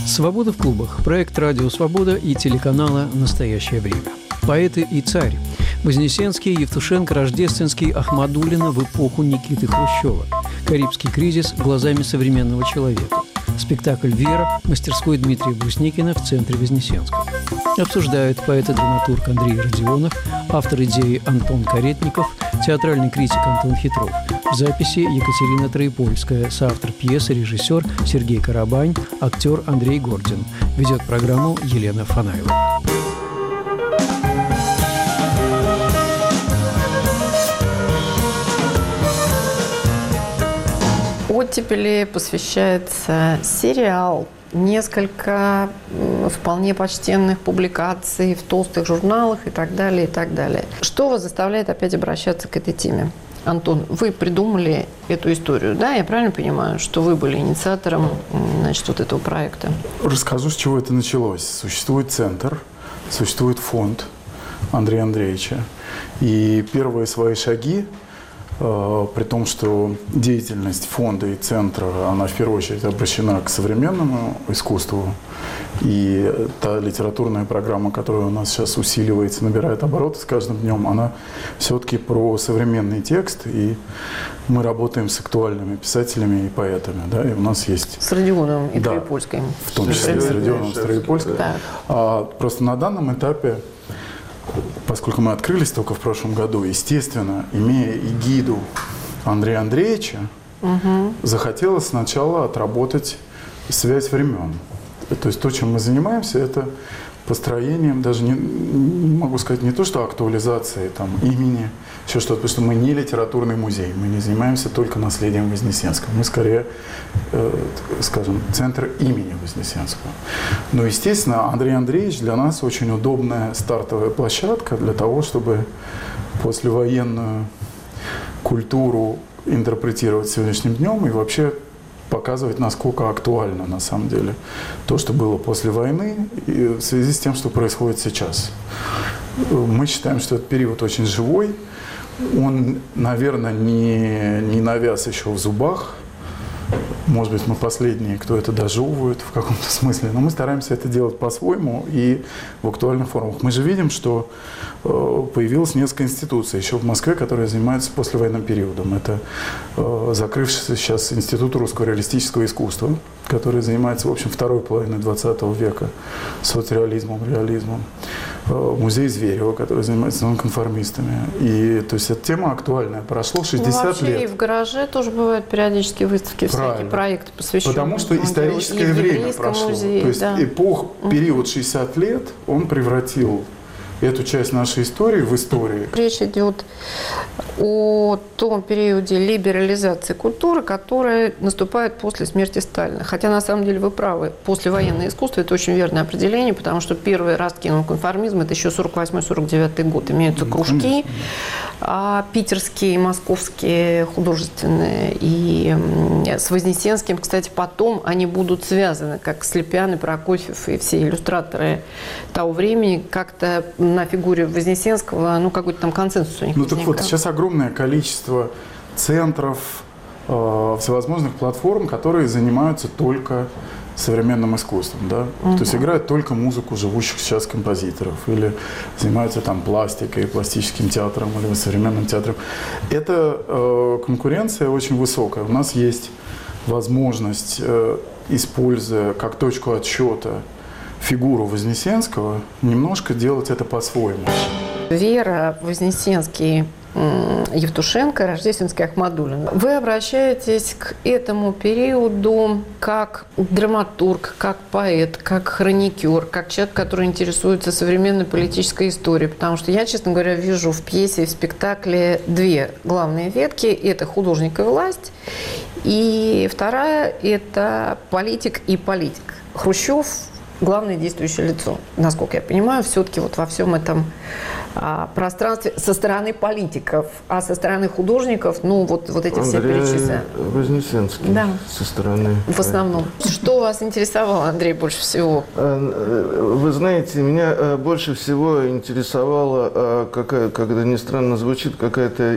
«Свобода в клубах» – проект «Радио Свобода» и телеканала «Настоящее время». Поэты и царь. Вознесенский, Евтушенко, Рождественский, Ахмадуллина в эпоху Никиты Хрущева. Карибский кризис глазами современного человека. Спектакль «Вера» мастерской Дмитрия Брусникина в центре Вознесенска. Обсуждают поэт и драматург Андрей Родионов, автор идеи Антон Каретников, театральный критик Антон Хитров. В записи Екатерина Троепольская, соавтор пьесы, режиссер Сергей Карабань, актер Андрей Гордин. Ведет программу Елена Фанаева. Оттепели посвящается сериал, несколько вполне почтенных публикаций в толстых журналах и так далее, и так далее. Что вас заставляет опять обращаться к этой теме? Антон, вы придумали эту историю, да? Я правильно понимаю, что вы были инициатором, значит, вот этого проекта? Расскажу, с чего это началось. Существует центр, существует фонд Андрея Андреевича. И первые свои шаги, при том, что деятельность фонда и центра, она в первую очередь обращена к современному искусству. И та литературная программа, которая у нас сейчас усиливается, набирает обороты с каждым днем, она все-таки про современный текст. И мы работаем с актуальными писателями и поэтами. Да? И у нас есть... С Родионовым и Троепольской. В том числе с Родионовым и Троепольской. Да. Просто на данном этапе, поскольку мы открылись только в прошлом году, естественно, имея эгиду Андрея Андреевича, захотелось сначала отработать связь времен. То есть то, чем мы занимаемся, это построением, даже не могу сказать не то, что актуализацией там, имени, еще что-то, потому что мы не литературный музей, мы не занимаемся только наследием Вознесенского, мы скорее, скажем, центр имени Вознесенского. Но, естественно, Андрей Андреевич для нас очень удобная стартовая площадка для того, чтобы послевоенную культуру интерпретировать сегодняшним днем и вообще показывать, насколько актуально на самом деле то, что было после войны, и в связи с тем, что происходит сейчас. Мы считаем, что этот период очень живой. Он, наверное, не навяз еще в зубах. Может быть, мы последние, кто это дожевывает в каком-то смысле, но мы стараемся это делать по-своему и в актуальных формах. Мы же видим, что появилось несколько институций еще в Москве, которые занимаются послевоенным периодом. Это закрывшийся сейчас Институт русского реалистического искусства, который занимается, в общем, второй половиной 20 века соцреализмом, реализмом. Музей Зверева, который занимается нонконформистами. И, то есть, эта тема актуальная. Прошло 60 лет. И в гараже тоже бывают периодически выставки, всякие проекты, посвященные. Потому что историческое время прошло. Музее, то есть, период 60 лет, он превратил эту часть нашей истории в историю. Речь идет о том периоде либерализации культуры, которая наступает после смерти Сталина. Хотя, на самом деле, вы правы. Послевоенное искусство – это очень верное определение, потому что первые ростки нонконформизма – это еще 48-49 год. Имеются кружки питерские, московские, художественные. И с Вознесенским, кстати, потом они будут связаны, как Слепян и Прокофьев и все иллюстраторы того времени, как-то на фигуре Вознесенского, какой-то там консенсус у них возникал. Так вот, сейчас огромное количество центров, всевозможных платформ, которые занимаются только современным искусством, да? То есть играют только музыку живущих сейчас композиторов или занимаются там пластикой, пластическим театром или современным театром. Эта конкуренция очень высокая. У нас есть возможность, используя как точку отсчета фигуру Вознесенского, немножко делать это по-своему. Вера, Вознесенский, Евтушенко, Рождественский, Ахмадуллина. Вы обращаетесь к этому периоду как драматург, как поэт, как хроникер, как человек, который интересуется современной политической историей. Потому что я, честно говоря, вижу в пьесе и в спектакле две главные ветки. Это художник и власть. И вторая – это политик и политик. Хрущев главное действующее лицо. Насколько я понимаю, все-таки вот во всем этом пространстве со стороны политиков, а со стороны художников, ну, вот эти все перечислены. Вознесенский, да. Со стороны. В основном. Что вас интересовало, Андрей, больше всего? Вы знаете, меня больше всего интересовало, когда не странно звучит, какая-то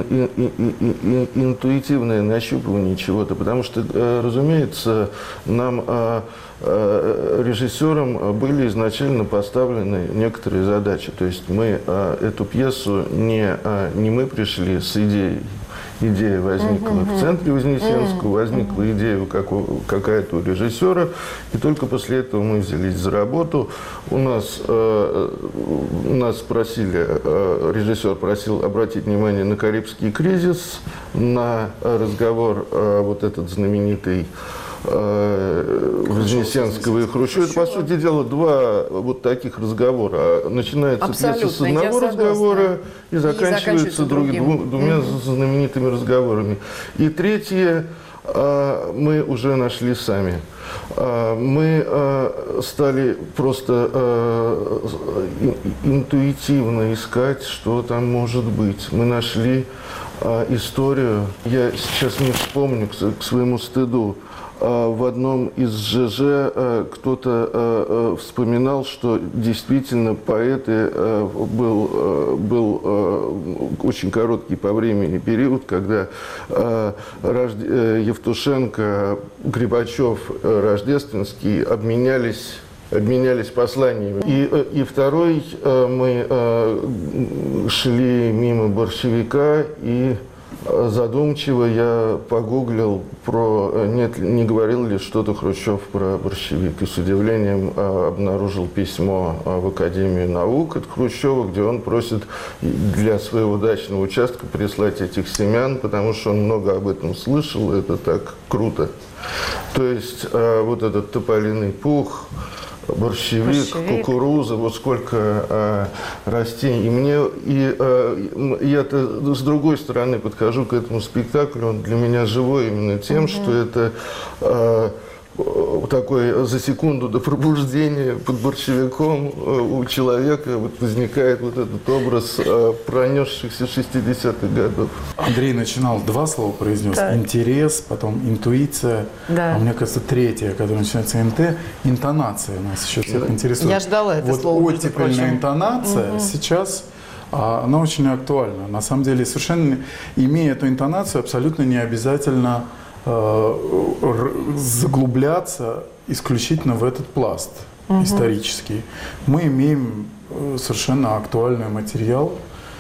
интуитивное нащупывание чего-то, потому что, разумеется, нам, режиссерам, были изначально поставлены некоторые задачи. То есть мы эту пьесу не мы пришли с идеей. Идея возникла в центре Вознесенского, возникла идея какая-то у режиссера, и только после этого мы взялись за работу. Нас просили, режиссер просил обратить внимание на Карибский кризис, на разговор вот этот знаменитый Вознесенского и Хрущева. Это, по сути дела, два вот таких разговора. Начинается пьеса с одного разговора и заканчивается двумя знаменитыми разговорами. И третье мы уже нашли сами. Мы стали просто интуитивно искать, что там может быть. Мы нашли историю. Я сейчас не вспомню, к своему стыду. В одном из ЖЖ кто-то вспоминал, что действительно поэты был очень короткий по времени период, когда Евтушенко, Грибачев, Рождественский обменялись посланиями. И второй, мы шли мимо борщевика, и задумчиво я погуглил не говорил ли что-то Хрущев про борщевик. И с удивлением обнаружил письмо в Академию наук от Хрущева, где он просит для своего дачного участка прислать этих семян, потому что он много об этом слышал, это так круто. То есть вот этот тополиный пух, борщевик, кукуруза, вот сколько растений. Я-то с другой стороны подхожу к этому спектаклю, он для меня живой именно тем, что это такое за секунду до пробуждения под борщевиком у человека вот возникает вот этот образ пронесшихся 60-х годов. Андрей начинал, два слова произнес. Да. Интерес, потом интуиция. Да. А мне кажется, третье, которое начинается НТ, интонация нас еще всех интересует. Я ждала это слово. Вот оттепельная интонация сейчас, она очень актуальна. На самом деле, совершенно имея эту интонацию, абсолютно не обязательно заглубляться исключительно в этот пласт исторический. Мы имеем совершенно актуальный материал,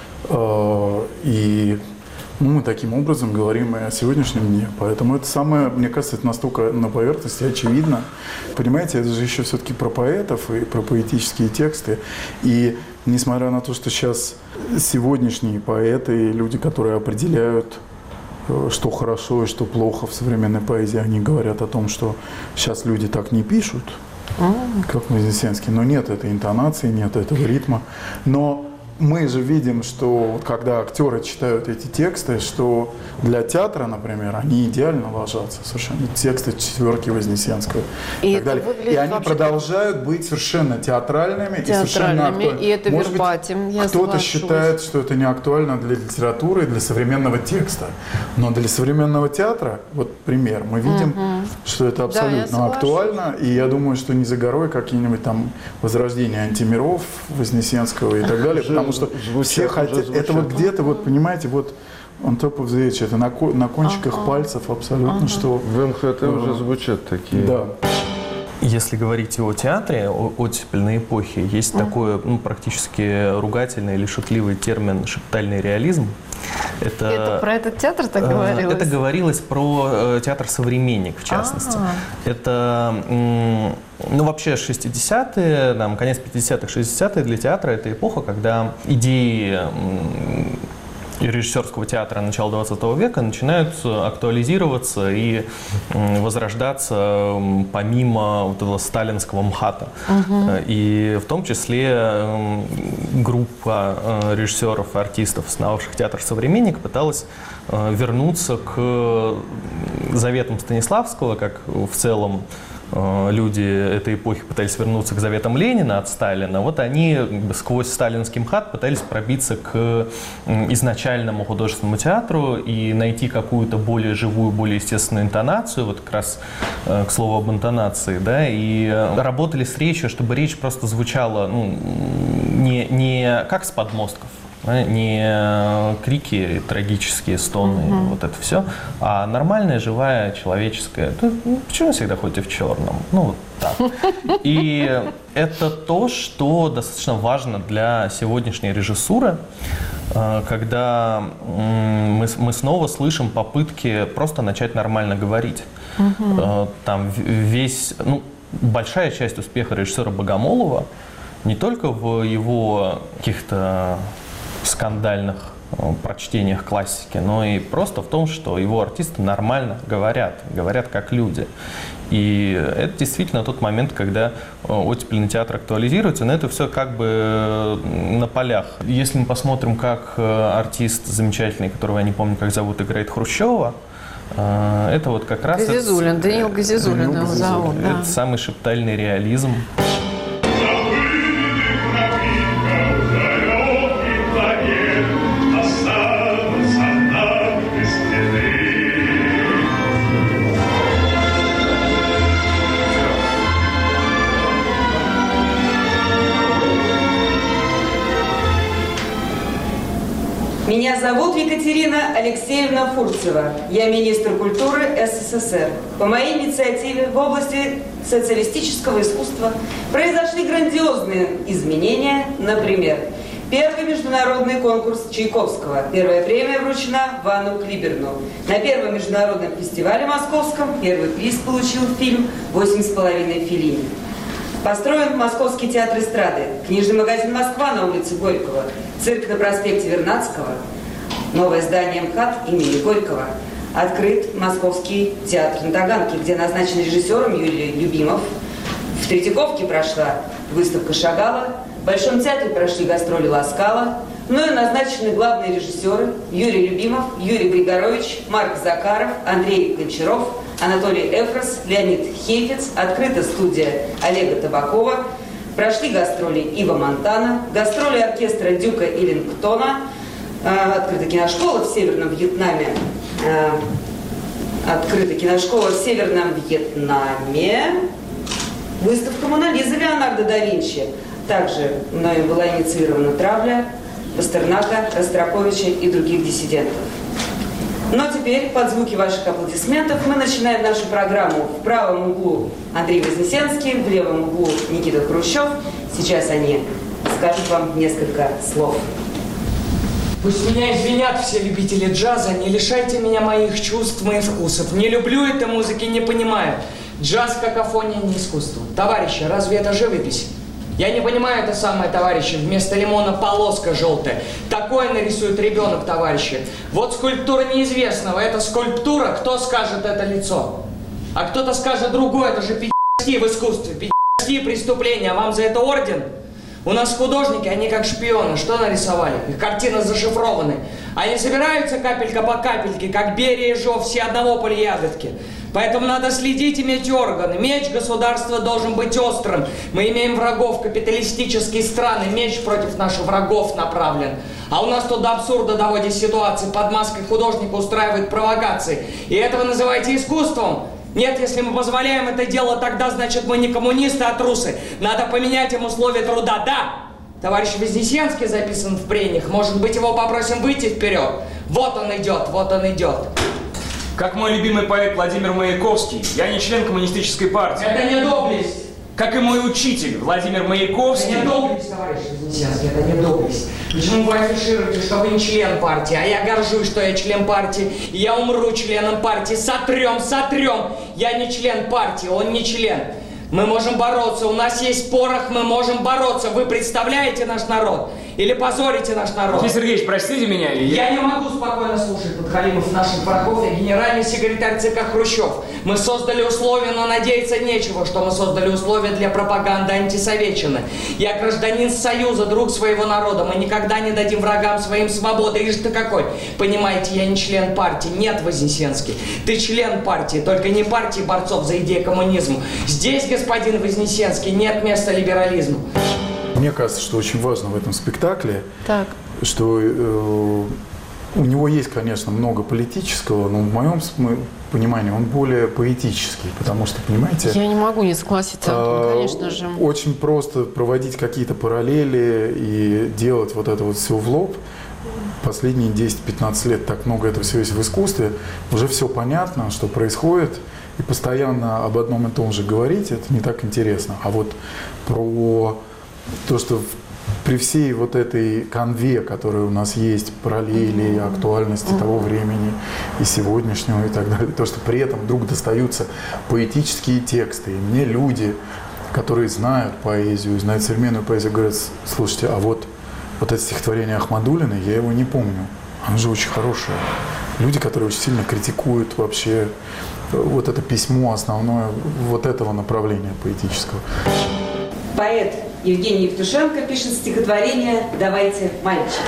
и мы таким образом говорим и о сегодняшнем дне. Поэтому это самое, мне кажется, это настолько на поверхности очевидно. Понимаете, это же еще все-таки про поэтов и про поэтические тексты. И несмотря на то, что сейчас сегодняшние поэты, люди, которые определяют, что хорошо и что плохо в современной поэзии, они говорят о том, что сейчас люди так не пишут, как Вознесенский. Но нет этой интонации, нет этого ритма. Но мы же видим, что когда актеры читают эти тексты, что для театра, например, они идеально ложатся совершенно. Тексты четверки Вознесенского и так далее. И они продолжают быть совершенно театральными и совершенно актуальными. И это вербатим, я кто-то считает, что это не актуально для литературы и для современного текста. Но для современного театра, вот пример, мы видим, что это абсолютно актуально. И я думаю, что не за горой какие-нибудь там возрождения антимиров Вознесенского и так далее. Потому что все хотят, это вот где-то, вот понимаете, вот on top of the edge, это на кончиках пальцев абсолютно, что... В МХТ уже звучат такие. Да. Если говорить о театре, о оттепельной эпохе, есть такой практически ругательный или шутливый термин «шептальный реализм». Это про этот театр так говорилось? Это говорилось про театр «Современник», в частности. Это, вообще 60-е, конец 50-х, 60-е для театра – это эпоха, когда идеи режиссерского театра начала 20 века начинают актуализироваться и возрождаться помимо вот этого сталинского МХАТа. И в том числе группа режиссеров и артистов, основавших театр «Современник», пыталась вернуться к заветам Станиславского, как в целом люди этой эпохи пытались вернуться к заветам Ленина от Сталина, вот они сквозь сталинский МХАТ пытались пробиться к изначальному художественному театру и найти какую-то более живую, более естественную интонацию, вот как раз к слову об интонации, да, и работали с речью, чтобы речь просто звучала, ну, не как с подмостков, не крики, трагические стоны, вот это все, а нормальная, живая, человеческая. Почему всегда ходите в черном? Ну, вот так. И это то, что достаточно важно для сегодняшней режиссуры, когда мы снова слышим попытки просто начать нормально говорить. Там большая часть успеха режиссера Богомолова не только в его каких-то скандальных прочтениях классики, но и просто в том, что его артисты нормально говорят как люди. И это действительно тот момент, когда оттепельный театр актуализируется, но это все как бы на полях. Если мы посмотрим, как артист замечательный, которого я не помню, как зовут, играет Хрущева, это вот как раз... Газизуллин, Даниил Газизуллин его зовут. Это самый шептальный реализм. Меня зовут Екатерина Алексеевна Фурцева. Я министр культуры СССР. По моей инициативе в области социалистического искусства произошли грандиозные изменения. Например, первый международный конкурс Чайковского. Первая премия вручена Вану Клиберну. На первом международном фестивале московском первый приз получил фильм «8,5 Феллини». Построен Московский театр эстрады, книжный магазин «Москва» на улице Горького, цирк на проспекте Вернадского, новое здание МХАТ имени Горького. Открыт Московский театр на Таганке, где назначен режиссером Юрий Любимов. В Третьяковке прошла выставка Шагала, в Большом театре прошли гастроли Ласкала. Мною назначены главные режиссеры Юрий Любимов, Юрий Григорович, Марк Закаров, Андрей Гончаров, Анатолий Эфрос, Леонид Хейфец. Открыта студия Олега Табакова. Прошли гастроли Ива Монтана, гастроли оркестра Дюка Эллингтона. Открыта киношкола в Северном Вьетнаме. Открыта киношкола в Северном Вьетнаме. Выставка «Мона Лиза» Леонардо да Винчи. Также мною была инициирована травля Пастернака, Ростроповича и других диссидентов. Но теперь, под звуки ваших аплодисментов, мы начинаем нашу программу. В правом углу Андрей Вознесенский, в левом углу Никита Хрущев. Сейчас они скажут вам несколько слов. Пусть меня извинят все любители джаза, не лишайте меня моих чувств, моих вкусов. Не люблю этой музыки, не понимаю. Джаз, какофония, не искусство. Товарищи, разве это живопись? Я не понимаю это самое, товарищи. Вместо лимона полоска желтая. Такое нарисует ребенок, товарищи. Вот скульптура неизвестного. Это скульптура, кто скажет это лицо? А кто-то скажет другое, это же пи***ски в искусстве, пи***ски преступления. А вам за это орден? У нас художники, они как шпионы. Что нарисовали? Их картины зашифрованы. Они собираются капелька по капельке, как Берия и Жов, все одного поля ягодки. Поэтому надо следить, иметь органы. Меч государства должен быть острым. Мы имеем врагов, капиталистические страны. Меч против наших врагов направлен. А у нас тут до абсурда доводит ситуации. Под маской художника устраивает провокации. И это вы называете искусством? Нет, если мы позволяем это дело, тогда, значит, мы не коммунисты, а трусы. Надо поменять им условия труда. Да! Товарищ Вознесенский записан в прениях. Может быть, его попросим выйти вперед? Вот он идет, вот он идет. Как мой любимый поэт Владимир Маяковский, я не член коммунистической партии. Это не доблесть. Как и мой учитель Владимир Маяковский. Это не доблесть, товарищ Вознесенский, это не доблесть. Почему вы афишируете, что вы не член партии? А я горжусь, что я член партии. И я умру членом партии. Сотрем, сотрем. Я не член партии, он не член. Мы можем бороться, у нас есть порох, мы можем бороться. Вы представляете наш народ? Или позорите наш народ? Сергей Сергеевич, простите меня. Я не могу спокойно слушать Подхалимов, наших врагов и генеральный секретарь ЦК Хрущев. Мы создали условия, но надеяться нечего, что мы создали условия для пропаганды антисоветчины. Я гражданин Союза, друг своего народа. Мы никогда не дадим врагам своим свободы. Ишь ты какой. Понимаете, я не член партии. Нет, Вознесенский. Ты член партии, только не партии борцов за идею коммунизма. Здесь, господин Вознесенский, нет места либерализму. Мне кажется, что очень важно в этом спектакле, что у него есть, конечно, много политического, но в моем понимании он более поэтический, потому что, понимаете... Я не могу не согласиться, конечно же. Очень просто проводить какие-то параллели и делать вот это вот все в лоб. Последние 10-15 лет так много этого всего есть в искусстве. Уже все понятно, что происходит, и постоянно об одном и том же говорить, это не так интересно. А вот про то, что при всей вот этой канве, которая у нас есть, параллели, актуальности того времени и сегодняшнего и так далее, то, что при этом вдруг достаются поэтические тексты, и мне люди, которые знают поэзию, знают современную поэзию, говорят: слушайте, а вот это стихотворение Ахмадуллиной, я его не помню, оно же очень хорошее. Люди, которые очень сильно критикуют вообще вот это письмо основное вот этого направления поэтического. Поэт Евгений Евтушенко пишет стихотворение «Давайте, мальчики».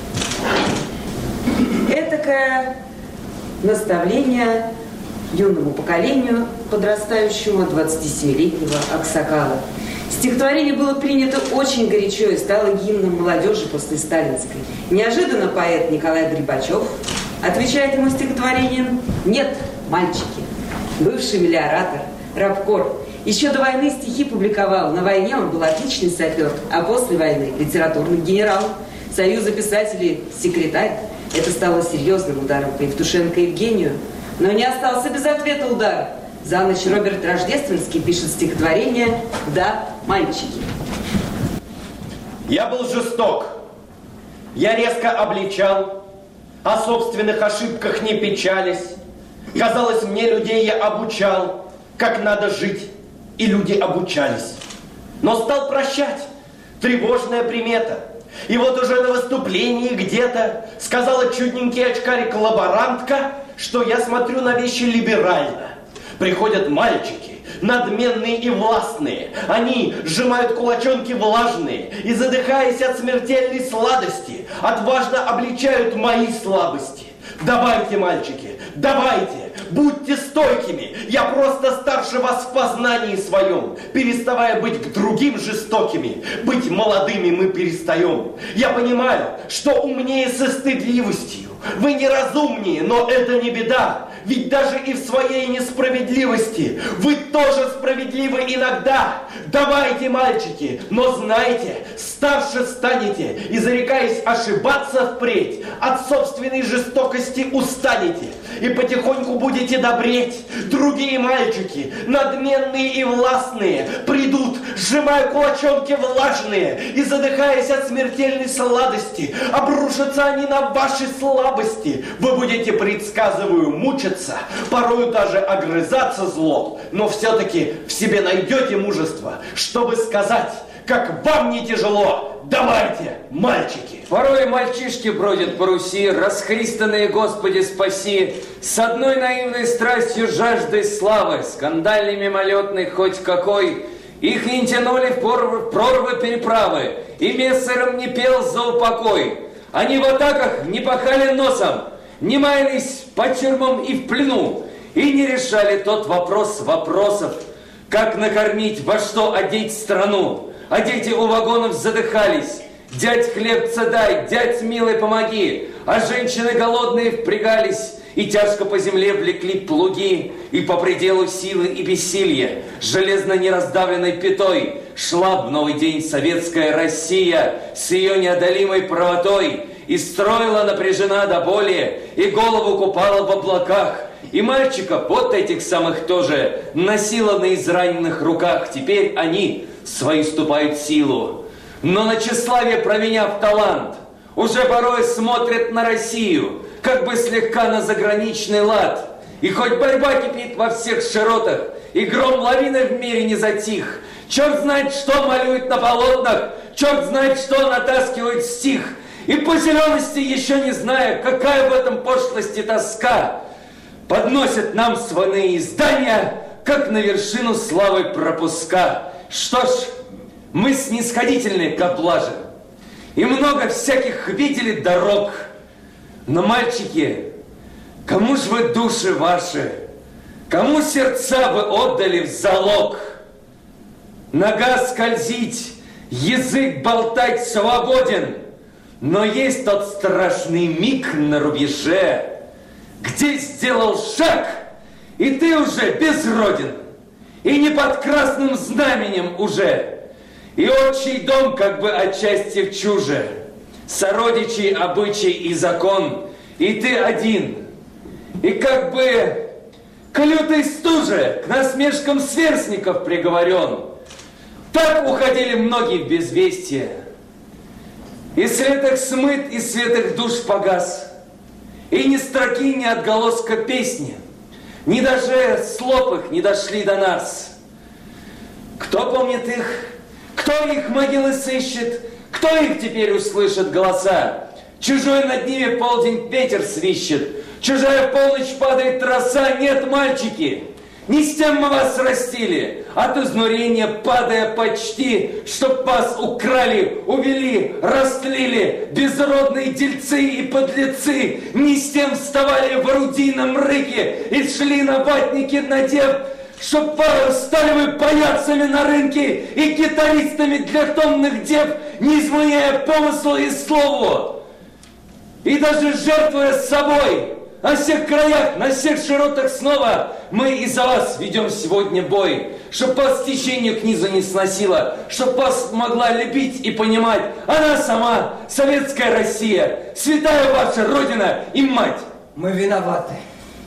Этакое наставление юному поколению подрастающего 27-летнего Аксакала. Стихотворение было принято очень горячо и стало гимном молодежи после сталинской. Неожиданно поэт Николай Грибачев отвечает ему стихотворением: «Нет, мальчики». Бывший мелиоратор, рабкор, еще до войны стихи публиковал. На войне он был отличный сапер, а после войны литературный генерал. Союза писателей секретарь. Это стало серьезным ударом по Евтушенко Евгению. Но не остался без ответа удар. За ночь Роберт Рождественский пишет стихотворение «Да, мальчики». Я был жесток. Я резко обличал, о собственных ошибках не печались. Казалось, мне людей я обучал, как надо жить, и люди обучались. Но стал прощать, тревожная примета. И вот уже на выступлении где-то сказала чудненький очкарик-лаборантка, что я смотрю на вещи либерально. Приходят мальчики, надменные и властные. Они сжимают кулачонки влажные и, задыхаясь от смертельной сладости, отважно обличают мои слабости. Давайте, мальчики, давайте, будьте стойкими. Я просто старше вас в познании своем, переставая быть к другим жестокими. Быть молодыми мы перестаем. Я понимаю, что умнее со стыдливостью. Вы неразумнее, но это не беда. Ведь даже и в своей несправедливости вы тоже справедливы иногда. Давайте, мальчики, но знайте, старше станете и, зарекаясь ошибаться впредь, от собственной жестокости устанете и потихоньку будете добреть. Другие мальчики, надменные и властные, придут, сжимая кулачонки влажные и, задыхаясь от смертельной сладости, обрушатся они на ваши слабости. Вы будете, предсказываю, мучиться, порою даже огрызаться зло, но все-таки в себе найдете мужество, чтобы сказать, как вам не тяжело. Давайте, мальчики! Порой мальчишки бродят по Руси, расхристанные, Господи, спаси, с одной наивной страстью, жаждой славы, скандальной, мимолетной, хоть какой. Их не тянули в прорвы переправы, и мессером не пел за упокой. Они в атаках не пахали носом, не маялись по тюрьмам и в плену, и не решали тот вопрос вопросов, как накормить, во что одеть страну. А дети у вагонов задыхались. Дядь, хлебца дай, дядь, милый, помоги. А женщины голодные впрягались и тяжко по земле влекли плуги. И по пределу силы и бессилья, железно нераздавленной пятой, шла в новый день советская Россия с ее неодолимой правотой. И строила напряжена до боли, и голову купала в облаках. И мальчика, вот этих самых тоже, носила на израненных руках. Теперь они свои ступают силу. Но на тщеславие, променяв талант, уже порой смотрят на Россию, как бы слегка на заграничный лад. И хоть борьба кипит во всех широтах, и гром лавины в мире не затих, черт знает, что малюет на полотнах черт знает что натаскивает стих, и по зелености еще не зная, какая в этом пошлости тоска, подносят нам свиные издания, как на вершину славы пропуска. Что ж, мы снисходительны к облаже, и много всяких видели дорог, но, мальчики, кому ж вы души ваши, кому сердца вы отдали в залог? Нога скользить, язык болтать свободен, но есть тот страшный миг на рубеже, где сделал шаг, и ты уже безроден, и не под красным знаменем уже, и отчий дом как бы отчасти в чуже, сородичей, обычай и закон, и ты один, и как бы к лютой стуже, к насмешкам сверстников приговорен. Так уходили многие в безвестие, и свет их смыт, и свет их душ погас, и ни строки, ни отголоска песни, ни даже слов их не дошли до нас. Кто помнит их? Кто их могилы сыщет? Кто их теперь услышит голоса? Чужой над ними полдень ветер свищет, чужая полночь падает роса. Нет, мальчики, не с тем мы вас растили, от изнурения падая почти, чтоб вас украли, увели, растлили, безродные дельцы и подлецы, не с тем вставали в орудийном рыке и шли на ватники надев, чтоб стали вы паяцами на рынке и гитаристами для томных дев, не изменяя помыслу и слову, и даже жертвуя собой. На всех краях, на всех широтах снова мы и за вас ведем сегодня бой, чтоб вас течение к низу не сносило, чтоб вас могла любить и понимать она сама, советская Россия, святая ваша Родина и мать. Мы виноваты.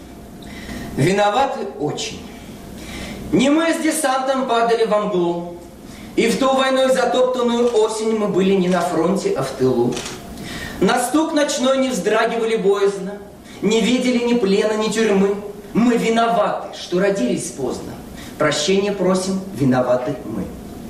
Виноваты очень. Не мы с десантом падали во мглу, и в ту войной затоптанную осень мы были не на фронте, а в тылу. На стук ночной не вздрагивали боязно, не видели ни плена, ни тюрьмы. Мы виноваты, что родились поздно. Прощения просим, виноваты мы.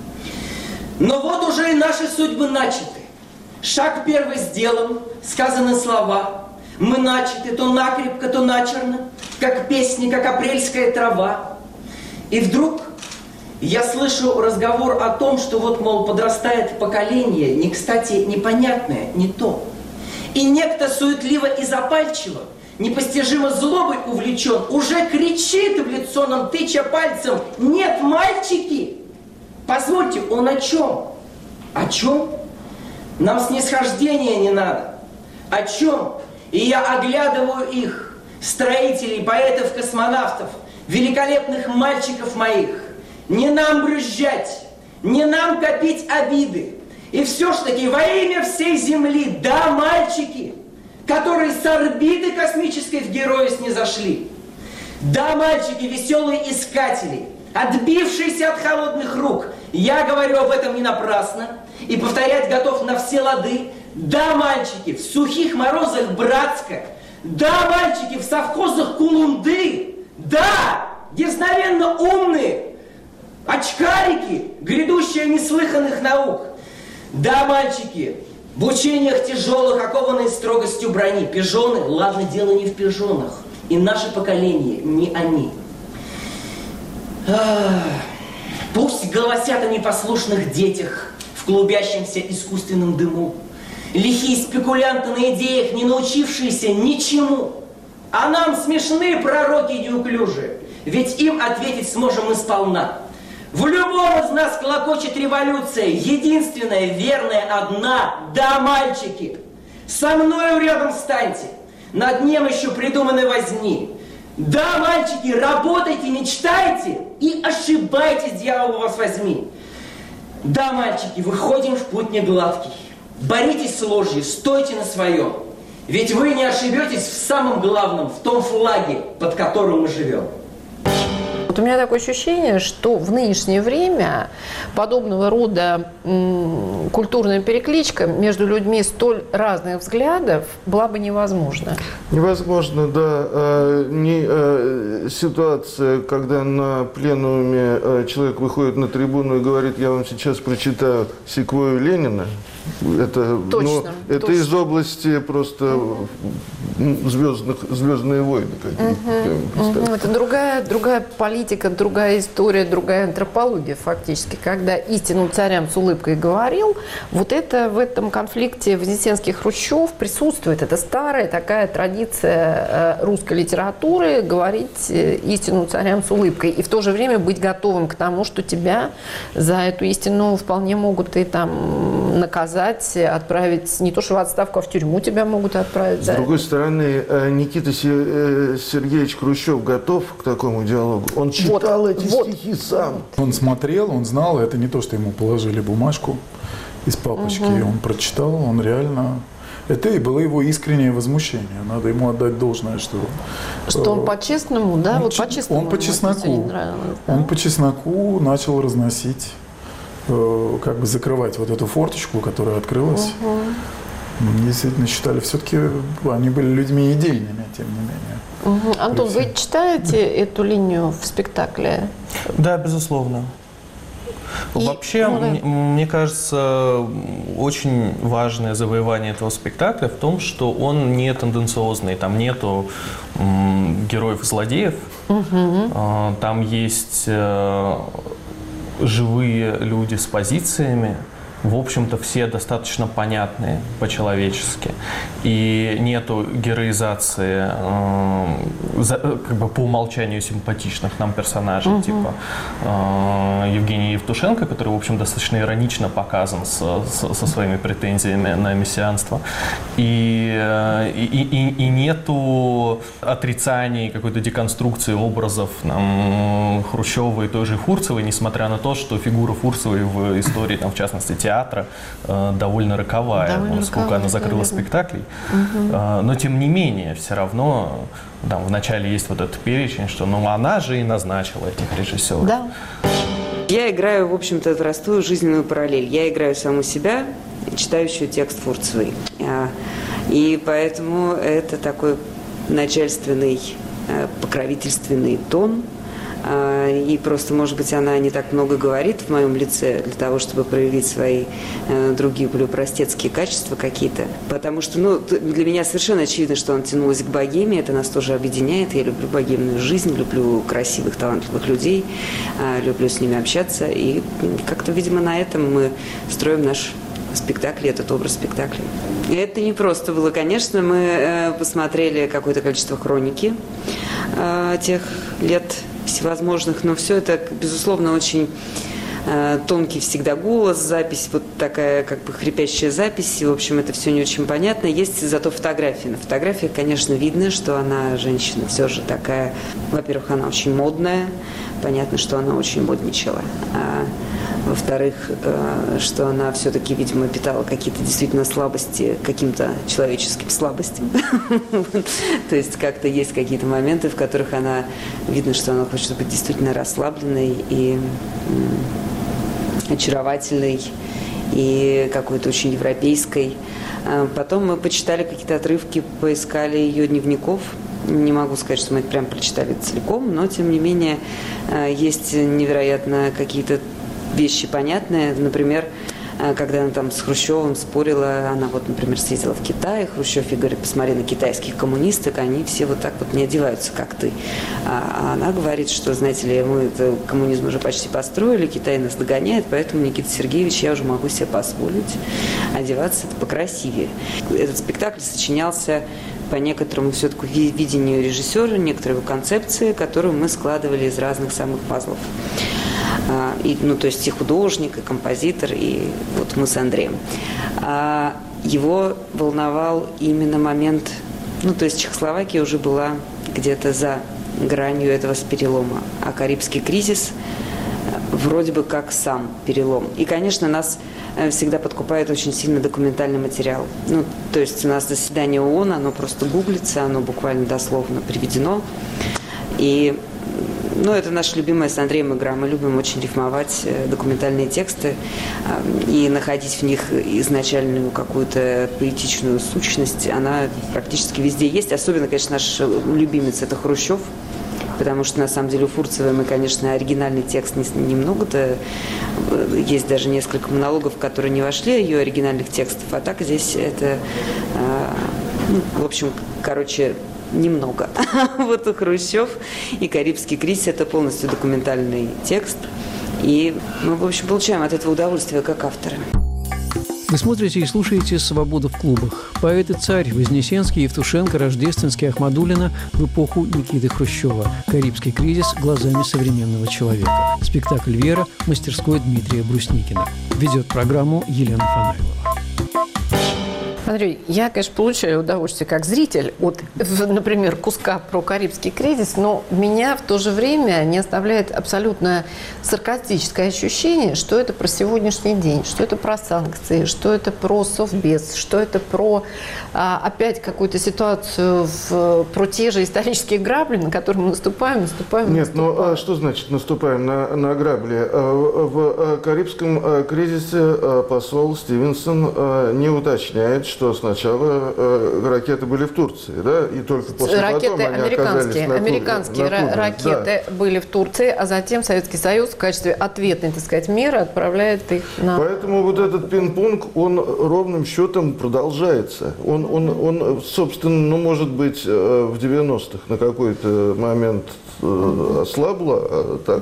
Но вот уже и наши судьбы начаты. Шаг первый сделан, сказаны слова. Мы начаты то накрепко, то начерно, как песни, как апрельская трава. И вдруг я слышу разговор о том, что вот, мол, подрастает поколение, не кстати, непонятное, не то. И некто суетливо и запальчиво, непостижимо злобой увлечен, уже кричит в лицо нам, тыча пальцем: нет, мальчики! Позвольте, он о чем? О чем? Нам снисхождения не надо. О чем? И я оглядываю их, строителей, поэтов, космонавтов, великолепных мальчиков моих. Не нам брюзжать, не нам копить обиды. И все ж таки во имя всей Земли, да, мальчики, которые с орбиты космической в герои снизошли. Да, мальчики, веселые искатели, отбившиеся от холодных рук. Я говорю об этом не напрасно и повторять готов на все лады. Да, мальчики, в сухих морозах Братска. Да, мальчики, в совхозах Кулунды. Да, дерзновенно умные, очкарики, грядущие неслыханных наук. Да, мальчики, в учениях тяжелых, окованные строгостью брони. Пижоны, ладно, дело не в пижонах. И наше поколение, не они. Пусть голосят о непослушных детях в клубящемся искусственном дыму. Лихие спекулянты на идеях, не научившиеся ничему. А нам смешные пророки неуклюжие, ведь им ответить сможем мы сполна. В любом из нас клокочет революция, единственная, верная, одна. Да, мальчики, со мною рядом встаньте, над днем еще придуманной возни. Да, мальчики, работайте, мечтайте и ошибайтесь, дьявол вас возьми. Да, мальчики, выходим в путь негладкий. Боритесь с ложью, стойте на своем. Ведь вы не ошибетесь в самом главном, в том флаге, под которым мы живем. Вот у меня такое ощущение, что в нынешнее время подобного рода культурная перекличка между людьми столь разных взглядов была бы невозможна. Невозможно, да. Ситуация, когда на пленуме человек выходит на трибуну и говорит: я вам сейчас прочитаю «Секвойю Ленина», это, точно, это точно. из области просто «Звездные войны» какие-то. Это другая политика, другая история, другая антропология фактически. Когда истину царям с улыбкой говорил, вот это в этом конфликте Вознесенский Хрущев присутствует. Это старая такая традиция русской литературы говорить истину царям с улыбкой. И в то же время быть готовым к тому, что тебя за эту истину вполне могут и там наказать, отправить не то что в отставку, а в тюрьму тебя могут отправить. С другой стороны, Никита Сергеевич Хрущев готов к такому диалогу. Он читал эти стихи сам. Он смотрел, он знал, это не то, что ему положили бумажку из папочки, он прочитал, он реально... Это и было его искреннее возмущение. Надо ему отдать должное, что он по-честному, да? Вот по-честному. Он по чесноку. Он по чесноку начал разносить, как бы закрывать вот эту форточку, которая открылась. Действительно считали, все-таки они были людьми идейными, тем не менее. Антон, вы читаете эту линию в спектакле? Да, безусловно. Вообще, мне кажется, очень важное завоевание этого спектакля в том, что он не тенденциозный, там нету героев-злодеев, там есть живые люди с позициями, в общем-то, все достаточно понятные по-человечески. И нету героизации как бы по умолчанию симпатичных нам персонажей, типа Евгения Евтушенко, который, в общем, достаточно иронично показан со своими претензиями на мессианство. И нету отрицаний, какой-то деконструкции образов Хрущева и той же Фурцевой, несмотря на то, что фигура Фурцевой в истории, там, в частности, театра довольно роковая, сколько она закрыла спектаклей. Но тем не менее, все равно там в начале есть вот этот перечень, что она же и назначила этих режиссеров. Да. Я играю, в общем-то, простую жизненную параллель. Я играю саму себя, читающую текст Фурцевой. И поэтому это такой начальственный, покровительственный тон. И просто, может быть, она не так много говорит в моем лице для того, чтобы проявить свои другие более простецкие качества какие-то. Потому что, для меня совершенно очевидно, что она тянулась к богеме, это нас тоже объединяет. Я люблю богемную жизнь, люблю красивых, талантливых людей, люблю с ними общаться. И как-то, видимо, на этом мы строим наш спектакль, этот образ спектакля. И это не просто было, конечно. Мы посмотрели какое-то количество хроники тех лет всевозможных, но все это, безусловно, очень тонкий всегда голос, запись, вот такая как бы хрипящая запись, и, в общем, это все не очень понятно. Есть зато фотографии. На фотографиях, конечно, видно, что она, женщина, все же такая, во-первых, она очень модная, понятно, что она очень модничала, во-вторых, что она все-таки, видимо, питала какие-то действительно слабости, каким-то человеческим слабостям. То есть как-то есть какие-то моменты, в которых она, видно, что она хочет быть действительно расслабленной и очаровательной, и какой-то очень европейской. Потом мы почитали какие-то отрывки, поискали ее дневников. Не могу сказать, что мы это прям прочитали целиком, но, тем не менее, есть невероятно какие-то вещи понятные. Например, когда она там с Хрущевым спорила, она вот, например, съездила в Китай, Хрущев ей говорит: посмотри на китайских коммунисток, они все вот так вот не одеваются, как ты. А она говорит, что, знаете ли, мы коммунизм уже почти построили, Китай нас догоняет, поэтому, Никита Сергеевич, я уже могу себе позволить одеваться покрасивее. Этот спектакль сочинялся по некоторому все-таки видению режиссера, некоторой его концепции, которую мы складывали из разных самых пазлов. То есть и художник, и композитор, и вот мы с Андреем. Его волновал именно момент, то есть Чехословакия уже была где-то за гранью этого перелома, а Карибский кризис вроде бы как сам перелом. И, конечно, нас всегда подкупает очень сильно документальный материал. То есть у нас заседание ООН, оно просто гуглится, оно буквально дословно приведено. И это наша любимая с Андреем игра. Мы любим очень рифмовать документальные тексты и находить в них изначальную какую-то поэтичную сущность. Она практически везде есть. Особенно, конечно, наш любимец – это Хрущев. Потому что, на самом деле, у Фурцевой мы, конечно, оригинальный текст немного-то. Есть даже несколько монологов, которые не вошли, ее оригинальных текстов. А так здесь это, в общем, немного. Вот у Хрущев и «Карибский кризис» – это полностью документальный текст. И мы, в общем, получаем от этого удовольствие как авторы. Вы смотрите и слушаете «Свобода в клубах». Поэты «Царь», Вознесенский, Евтушенко, Рождественский, Ахмадуллина в эпоху Никиты Хрущева. «Карибский кризис» глазами современного человека. Спектакль «Вера» в мастерской Дмитрия Брусникина. Ведет программу Елена Фанайлова. Андрей, я, конечно, получаю удовольствие как зритель от, например, куска про Карибский кризис, но меня в то же время не оставляет абсолютно саркастическое ощущение, что это про сегодняшний день, что это про санкции, что это про Совбез, что это про опять какую-то ситуацию, про те же исторические грабли, на которые мы наступаем. Нет, ну что значит наступаем на грабли? В Карибском кризисе посол Стивенсон не уточняет, что сначала ракеты были в Турции, да, и только после ракеты потом они американские ракеты были в Турции, а затем Советский Союз в качестве ответной, так сказать, меры отправляет их на... Поэтому вот этот пинг-понг, он ровным счетом продолжается. Он, собственно, может быть, в 90-х на какой-то момент ослабло, а так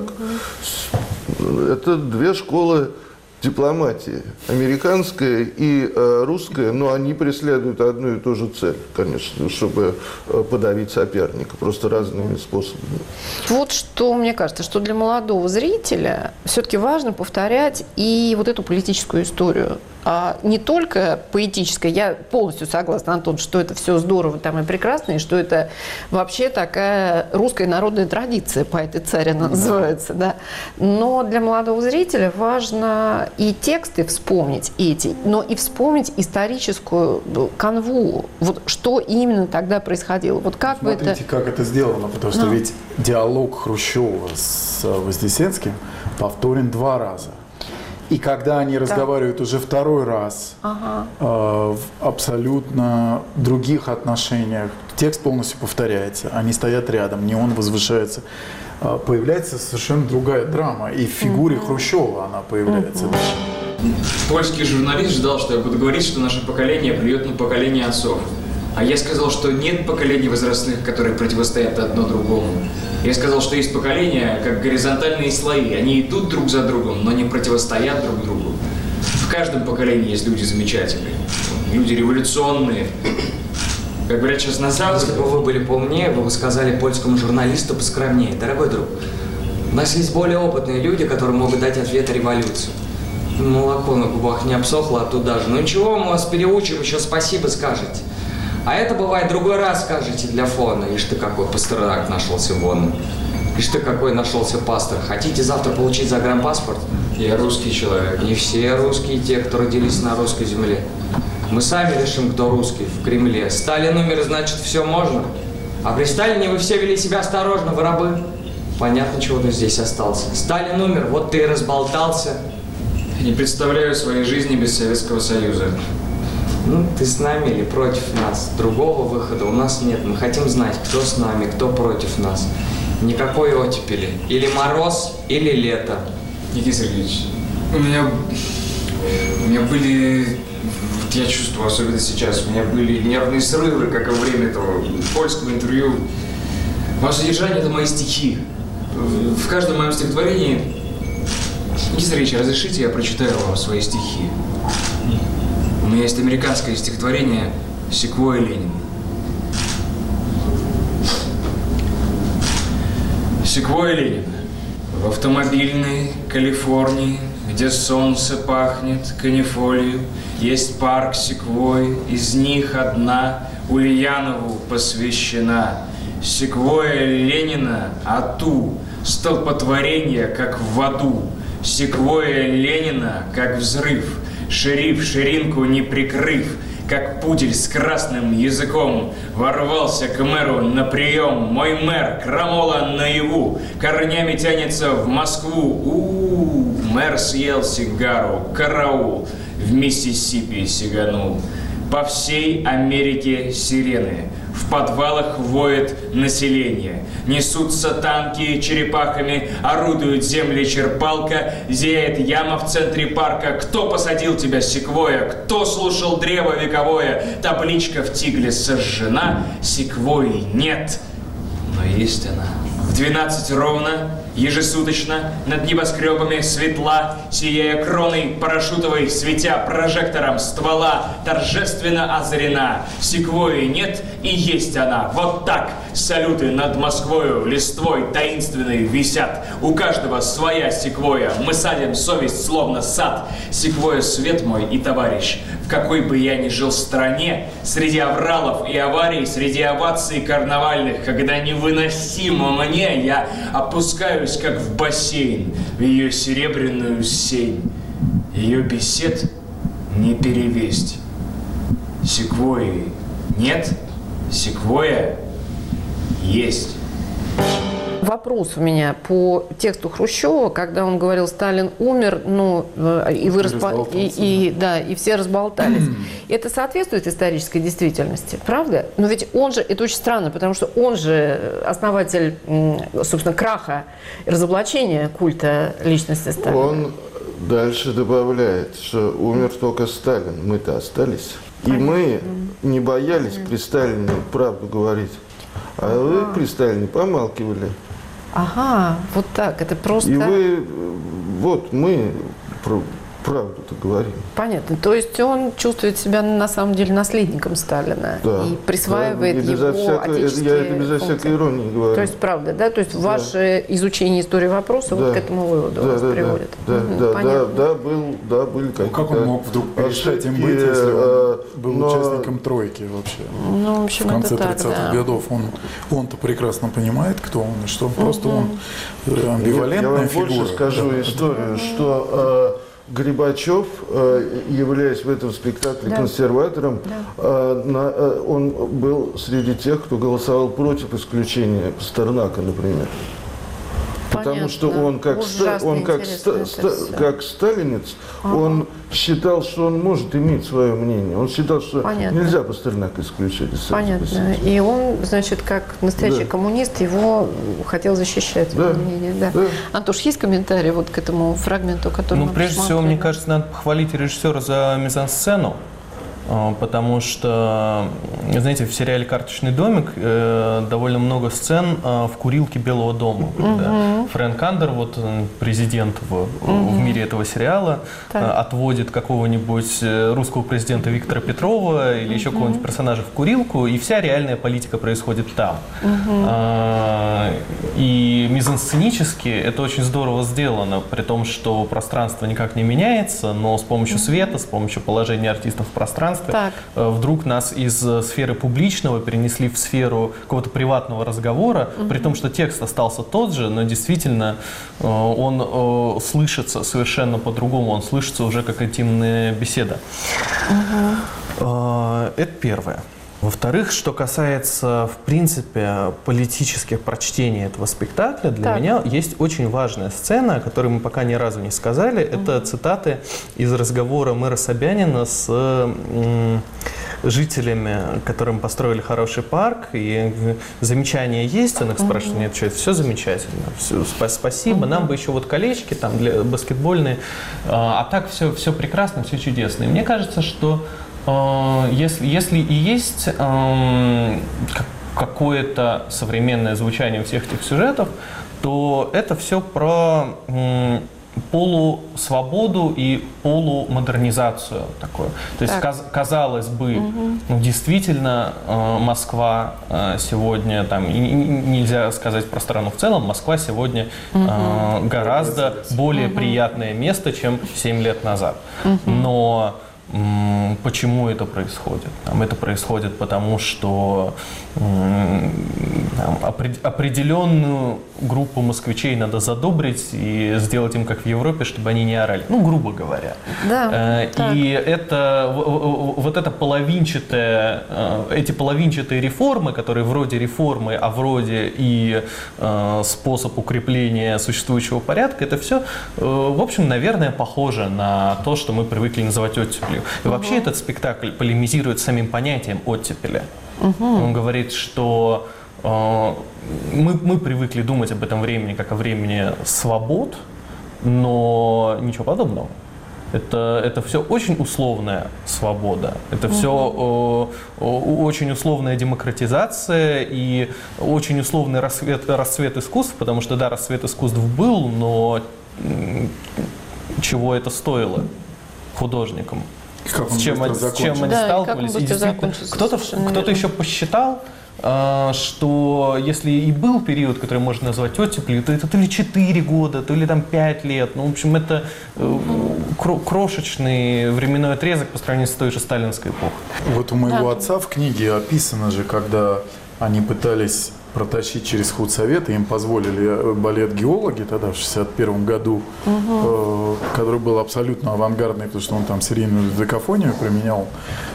это две школы дипломатии, американская и русская, но они преследуют одну и ту же цель, конечно, чтобы подавить соперника, просто разными способами. Вот что мне кажется, что для молодого зрителя все-таки важно повторять и вот эту политическую историю. А не только поэтическая, я полностью согласна, Антон, что это все здорово там и прекрасно, и что это вообще такая русская народная традиция, поэты «Царь» она называется, да. Но для молодого зрителя важно и тексты вспомнить эти, но и вспомнить историческую канву, вот что именно тогда происходило. Вот как Смотрите, как это сделано, потому что ведь диалог Хрущева с Вознесенским повторен 2 раза. И когда они разговаривают уже второй раз в абсолютно других отношениях, текст полностью повторяется, они стоят рядом, не он возвышается, появляется совершенно другая драма. И в фигуре Хрущева она появляется. Польский журналист ждал, что я буду говорить, что наше поколение плюет на поколение отцов. А я сказал, что нет поколений возрастных, которые противостоят одно другому. Я сказал, что есть поколения, как горизонтальные слои. Они идут друг за другом, но не противостоят друг другу. В каждом поколении есть люди замечательные, люди революционные. Как говорят сейчас на Западе... Если бы вы были поумнее, вы бы сказали польскому журналисту поскромнее. Дорогой друг, у нас есть более опытные люди, которые могут дать ответ о революции. Молоко на губах не обсохло, а туда же. Ну ничего, мы вас переучим, еще спасибо скажете. А это бывает другой раз, скажете, для фона. Ишь ты какой Пастернак нашелся вон. Ишь ты какой нашелся пастор. Хотите завтра получить загранпаспорт? Я русский человек. Не все русские те, кто родились на русской земле. Мы сами решим, кто русский в Кремле. Сталин умер, значит, все можно. А при Сталине вы все вели себя осторожно, вы рабы. Понятно, чего ты здесь остался. Сталин умер, вот ты и разболтался. Не представляю своей жизни без Советского Союза. Ну, ты с нами или против нас? Другого выхода у нас нет. Мы хотим знать, кто с нами, кто против нас. Никакой оттепели. Или мороз, или лето. Никита Сергеевич, у меня были, вот я чувствую, особенно сейчас, у меня были нервные срывы, как и во время этого польского интервью. Мое содержание – это мои стихи. В каждом моем стихотворении... Никита Сергеевич, разрешите, я прочитаю вам свои стихи. У меня есть американское стихотворение «Секвойя Ленин». Секвойя Ленин. В автомобильной Калифорнии, где солнце пахнет канифолью, есть парк секвой, из них одна Ульянову посвящена. Секвойя Ленина, ату, столпотворение, как в аду. Секвойя Ленина, как взрыв, шериф, ширинку не прикрыв, как пудель с красным языком, ворвался к мэру на прием. Мой мэр, крамола наяву, корнями тянется в Москву. Мэр съел сигару, караул, в Миссисипи сиганул. По всей Америке сирены, в подвалах воет население. Несутся танки черепахами, орудует земли черпалка, зияет яма в центре парка. Кто посадил тебя, секвойя? Кто слушал древо вековое? Табличка в тигле сожжена, секвойи нет, но есть она. В 12 ровно, ежесуточно, над небоскребами светла, сияя кроной парашютовой, светя прожектором ствола, торжественно озарена. Секвойи нет, и есть она. Вот так салюты над Москвою листвой таинственной висят. У каждого своя секвойя. Мы садим совесть, словно сад. Секвойя — свет мой и товарищ. В какой бы я ни жил стране, среди авралов и аварий, среди оваций карнавальных, когда невыносимо мне, я опускаюсь, как в бассейн, в ее серебряную сень. Ее бесед не перевесть. Секвойи нет, секвойя есть. Вопрос у меня по тексту Хрущева, когда он говорил: Сталин умер, и вы и все разболтались. Это соответствует исторической действительности, правда? Но ведь он же, это очень странно, потому что он же основатель, собственно, краха и разоблачения культа личности Сталина. Он дальше добавляет, что умер только Сталин, мы-то остались. И мы не боялись при Сталине правду говорить, а вы при Сталине помалкивали. Ага, вот так, это просто... И мы правду-то говорим. Понятно, то есть он чувствует себя на самом деле наследником Сталина, да, и присваивает его отечественные Я это безо всякой иронии говорю. То есть правда, да? То есть ваше изучение истории вопроса вот к этому выводу вас приводит. Были какие-то... Как он мог вдруг перестать им быть, если он был участником тройки вообще? В общем, в конце 30-х годов. Он-то прекрасно понимает, кто он, и что просто он амбивалентная фигура. Я вам больше скажу историю, что... Горбачев, являясь в этом спектакле консерватором, он был среди тех, кто голосовал против исключения Пастернака, например. Потому что он как сталинец, он считал, что он может иметь свое мнение. Он считал, что нельзя Пастернака исключить из Понятно. И он, значит, как настоящий коммунист, его хотел защищать. Мнение. Да. Антош, есть комментарий вот к этому фрагменту, который мы прежде всего, мне кажется, надо похвалить режиссера за мизансцену. Потому что, знаете, в сериале «Карточный домик» довольно много сцен в курилке Белого дома. Когда Фрэнк Андервуд, президент в мире этого сериала, отводит какого-нибудь русского президента Виктора Петрова или еще какого-нибудь персонажа в курилку, и вся реальная политика происходит там. И мизансценически это очень здорово сделано, при том, что пространство никак не меняется, но с помощью света, с помощью положения артистов в пространстве, вдруг нас из сферы публичного перенесли в сферу какого-то приватного разговора, при том, что текст остался тот же, но действительно он слышится совершенно по-другому, он слышится уже как интимная беседа. Это первое. Во-вторых, что касается, в принципе, политических прочтений этого спектакля, для меня есть очень важная сцена, о которой мы пока ни разу не сказали. Это цитаты из разговора мэра Собянина с жителями, которым построили хороший парк, и замечания есть, он их спрашивает: нет, что это все замечательно, все, спасибо, нам бы еще вот колечки там для баскетбольные, а так все прекрасно, все чудесно. И мне кажется, что если и есть какое-то современное звучание у всех этих сюжетов, то это все про полусвободу и полумодернизацию такую. То есть, казалось бы, действительно, Москва сегодня, там, нельзя сказать про страну в целом, Москва сегодня гораздо более приятное место, чем 7 лет назад. Но почему это происходит. Это происходит потому, что определенную группу москвичей надо задобрить и сделать им, как в Европе, чтобы они не орали. Грубо говоря. Да, и это, вот это эти половинчатые реформы, которые вроде реформы, а вроде и способ укрепления существующего порядка, это все, в общем, наверное, похоже на то, что мы привыкли называть оттепелью. И вообще этот спектакль полемизирует с самим понятием оттепели. Он говорит, что мы привыкли думать об этом времени как о времени свобод, но ничего подобного. Это все очень условная свобода, это все очень условная демократизация и очень условный расцвет искусств, потому что, да, расцвет искусств был, но чего это стоило художникам? С чем они сталкивались? И действительно, кто-то еще посчитал, что если и был период, который можно назвать оттепелью, то это то ли 4 года, то ли 5 лет. В общем, это крошечный временной отрезок по сравнению с той же сталинской эпохой. Вот у моего отца в книге описано же, когда они пытались протащить через худсовет, и им позволили балет «Геологи» тогда, в 1961 году, который был абсолютно авангардный, потому что он там серийную декафонию применял.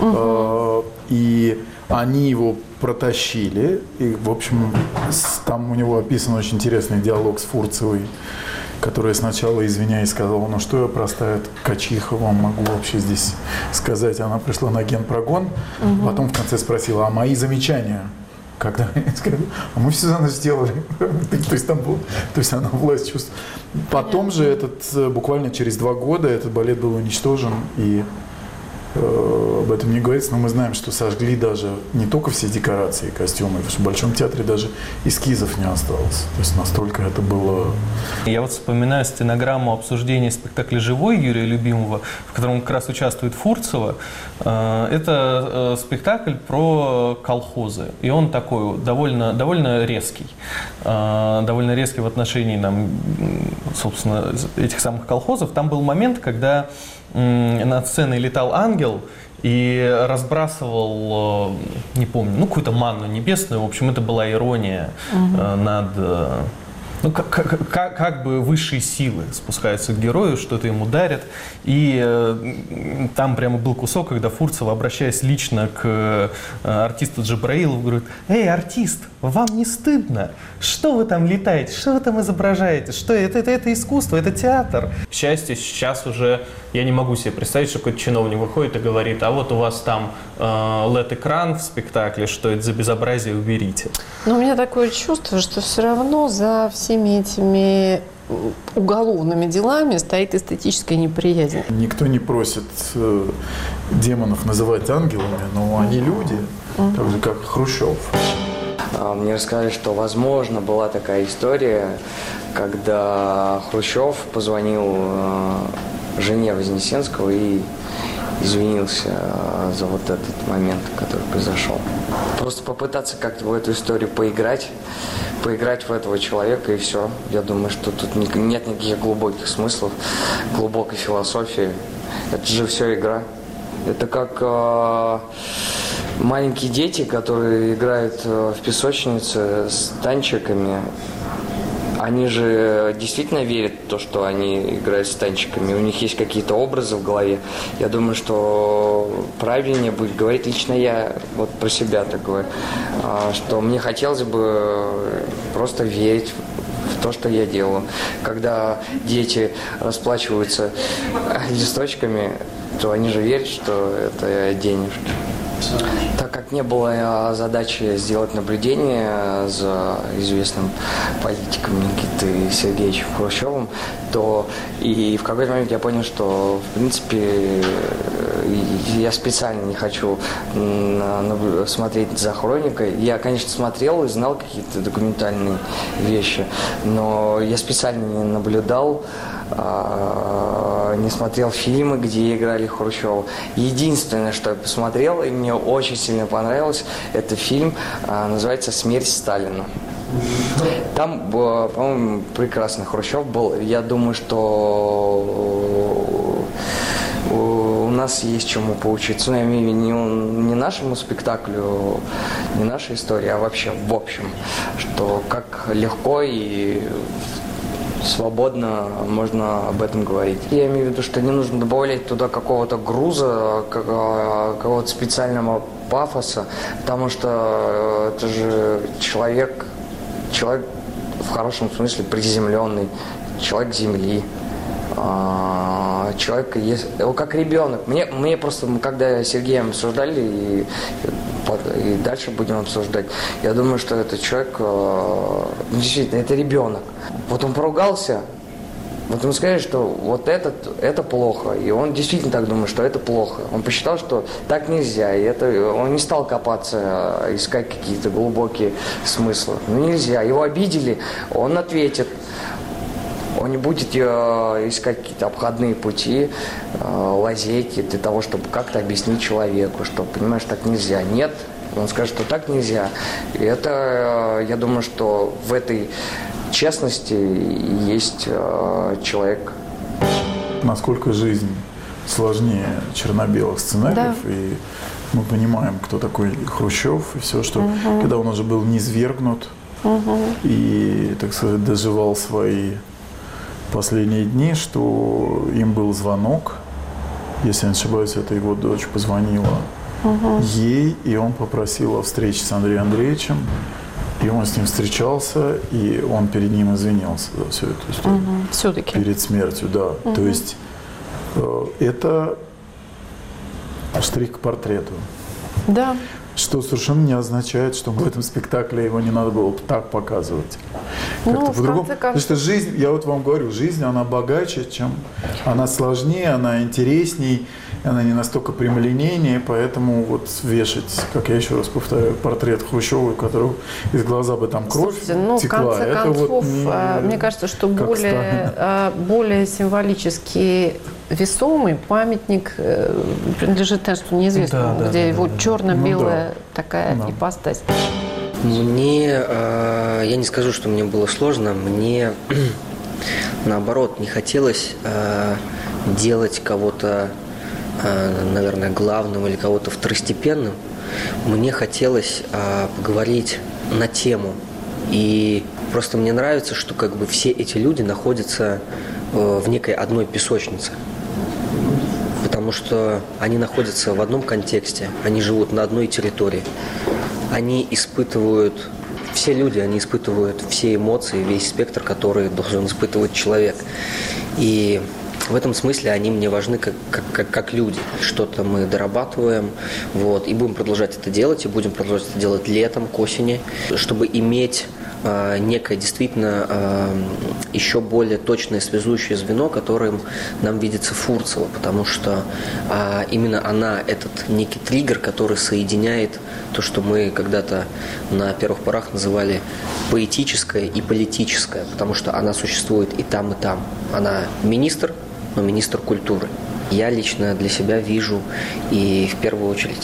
И они его протащили, и, в общем, там у него описан очень интересный диалог с Фурцевой, которая сначала, извиняясь, сказала: ну что я, простая качиха, вам могу вообще здесь сказать. Она пришла на генпрогон, потом в конце спросила: а мои замечания? Когда они сказали: а мы все за нас сделали. То есть там был, то есть она власть чувствует. Потом же буквально через 2 года этот балет был уничтожен, и об этом не говорится, но мы знаем, что сожгли даже не только все декорации и костюмы, потому что в Большом театре даже эскизов не осталось. То есть настолько это было... Я вот вспоминаю стенограмму обсуждения спектакля «Живой» Юрия Любимого, в котором как раз участвует Фурцева. Это спектакль про колхозы, и он такой довольно резкий. Довольно резкий в отношении, собственно, этих самых колхозов. Там был момент, когда над сценой летал ангел и разбрасывал, не помню, какую-то манну небесную. В общем, это была ирония над... как бы высшие силы спускаются к герою, что-то ему дарят. И там прямо был кусок, когда Фурцева, обращаясь лично к артисту Джабраилову, говорит: «Эй, артист, вам не стыдно? Что вы там летаете? Что вы там изображаете? Что это искусство, это театр». К счастью, сейчас уже я не могу себе представить, что какой-то чиновник выходит и говорит: а вот у вас там LED-экран в спектакле, что это за безобразие, уберите. Но у меня такое чувство, что все равно за всеми этими уголовными делами стоит эстетическая неприязнь. Никто не просит демонов называть ангелами, но они люди, так же как Хрущев. Мне рассказали, что, возможно, была такая история, когда Хрущев позвонил жене Вознесенского и извинился за вот этот момент, который произошел. Просто попытаться как-то в эту историю поиграть в этого человека, и все. Я думаю, что тут нет никаких глубоких смыслов, глубокой философии. Это же все игра. Это как маленькие дети, которые играют в песочнице с танчиками. Они же действительно верят в то, что они играют с танчиками. У них есть какие-то образы в голове. Я думаю, что правильнее будет говорить, лично я вот про себя такое, что мне хотелось бы просто верить в то, что я делаю. Когда дети расплачиваются листочками, то они же верят, что это денежки. Так как не было задачи сделать наблюдение за известным политиком Никитой Сергеевичем Хрущевым, то и в какой-то момент я понял, что, в принципе, я специально не хочу смотреть за хроникой. Я, конечно, смотрел и знал какие-то документальные вещи, но я специально не наблюдал, не смотрел фильмы, где играли Хрущева. Единственное, что я посмотрел, и мне очень сильно понравилось, это фильм, называется «Смерть Сталина». Там, по-моему, прекрасный Хрущев был. Я думаю, что у нас есть чему поучиться. Ну, я имею в виду не нашему спектаклю, не нашей истории, а вообще в общем, что как легко и свободно можно об этом говорить. Я имею в виду, что не нужно добавлять туда какого-то груза, какого-то специального пафоса, потому что это же человек в хорошем смысле приземленный, человек земли. Человек есть, как ребенок. Мне просто, когда с Сергеем обсуждали и дальше будем обсуждать, я думаю, что этот человек, действительно, это ребенок. Вот он поругался, вот ему сказали, что вот это плохо, и он действительно так думает, что это плохо. Он посчитал, что так нельзя, и он не стал копаться, искать какие-то глубокие смыслы. Ну нельзя, его обидели, он ответит. Он не будет искать какие-то обходные пути, лазейки для того, чтобы как-то объяснить человеку, что, понимаешь, так нельзя. Нет, он скажет, что так нельзя. И это, я думаю, что в этой честности есть человек. Насколько жизнь сложнее черно-белых сценариев, да. И мы понимаем, кто такой Хрущев, и все, что когда он уже был низвергнут и, так сказать, доживал свои последние дни, что им был звонок, если я не ошибаюсь, это его дочь позвонила ей, и он попросил о встрече с Андреем Андреевичем, и он с ним встречался, и он перед ним извинялся за всю эту историю. Все-таки. Перед смертью, да. То есть это штрих к портрету. Да. Что совершенно не означает, что в этом спектакле его не надо было так показывать. Как-то по-другому. Потому что жизнь, я вот вам говорю, жизнь, она богаче, чем она сложнее, она интересней, она не настолько прямолинейнее, поэтому вот вешать, как я еще раз повторяю, портрет Хрущева, у которого из глаза бы там кровь текла. В конце концов, вот мне кажется, что более символически весомый памятник принадлежит Эрнсту Неизвестному, где его черно-белая такая ипостась. Мне, я не скажу, что мне было сложно, мне наоборот не хотелось делать кого-то, наверное, главным или кого-то второстепенным. Мне хотелось поговорить на тему. И просто мне нравится, что как бы все эти люди находятся в некой одной песочнице. Потому что они находятся в одном контексте, они живут на одной территории. Они испытывают, все люди, они испытывают все эмоции, весь спектр, который должен испытывать человек. И в этом смысле они мне важны как люди. Что-то мы дорабатываем, вот, и будем продолжать это делать, и будем продолжать это делать летом, к осени, чтобы иметь некое действительно еще более точное связующее звено, которым нам видится Фурцева, потому что именно она этот некий триггер, который соединяет то, что мы когда-то на первых порах называли поэтическое и политическое, потому что она существует и там, и там. Она министр, но министр культуры. Я лично для себя вижу, и в первую очередь,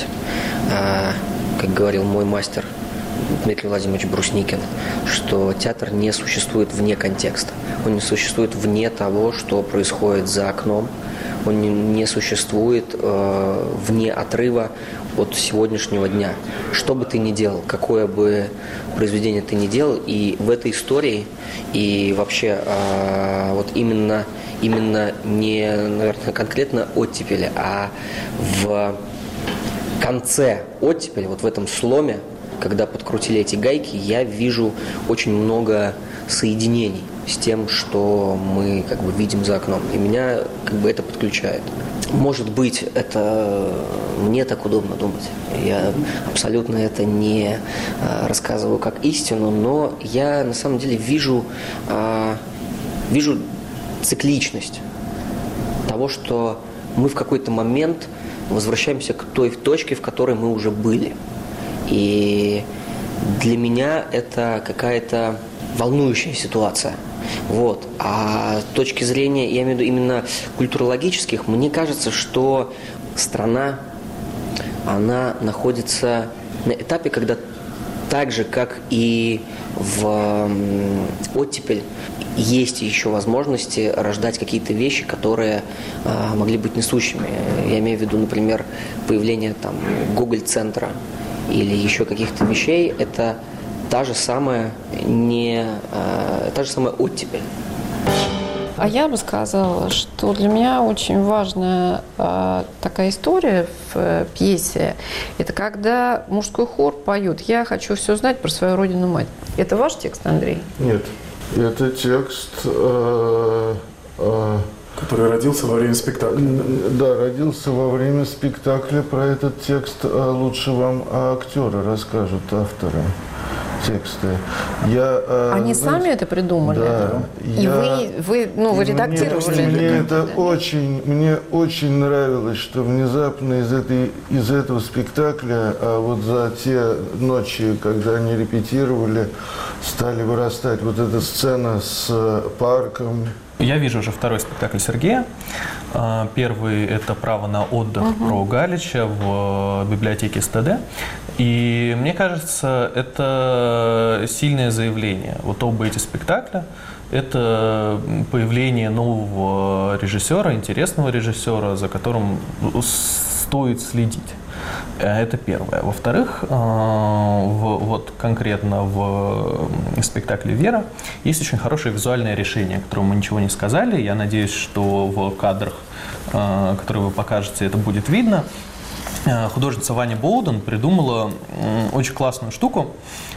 как говорил мой мастер Дмитрий Владимирович Брусникин, что театр не существует вне контекста. Он не существует вне того, что происходит за окном. Он не существует вне отрыва от сегодняшнего дня. Что бы ты ни делал, какое бы произведение ты ни делал, и в этой истории, и вообще вот именно не, наверное, конкретно оттепели, а в конце оттепели, вот в этом сломе, когда подкрутили эти гайки, я вижу очень много соединений с тем, что мы как бы видим за окном. И меня как бы это подключает. Может быть, это мне так удобно думать. Я абсолютно это не рассказываю как истину, но я на самом деле вижу цикличность того, что мы в какой-то момент возвращаемся к той точке, в которой мы уже были. И для меня это какая-то волнующая ситуация. Вот. А с точки зрения, я имею в виду именно культурологических, мне кажется, что страна, она находится на этапе, когда так же, как и в оттепель, есть еще возможности рождать какие-то вещи, которые могли быть несущими. Я имею в виду, например, появление там Гоголь-центра или еще каких-то вещей. Это та же самая оттепель. А я бы сказала, что для меня очень важная такая история в пьесе. Это когда мужской хор поет «Я хочу все знать про свою родину-мать». Это ваш текст, Андрей? Нет. Это текст... который родился во время спектакля. Да, родился во время спектакля. Про этот текст лучше вам актеры расскажут, авторы тексты. Они сами это придумали? Да. И вы редактировали это? Мне очень нравилось, что внезапно из этого спектакля, вот за те ночи, когда они репетировали, стали вырастать вот эта сцена с парком. Я вижу уже второй спектакль Сергея. Первый – это «Право на отдых» про Галича в библиотеке СТД. И мне кажется, это сильное заявление. Вот оба эти спектакля – это появление нового режиссера, интересного режиссера, за которым стоит следить. Это первое. Во-вторых, вот конкретно в спектакле «Вера» есть очень хорошее визуальное решение, о котором мы ничего не сказали. Я надеюсь, что в кадрах, которые вы покажете, это будет видно. Художница Ваня Боуден придумала очень классную штуку.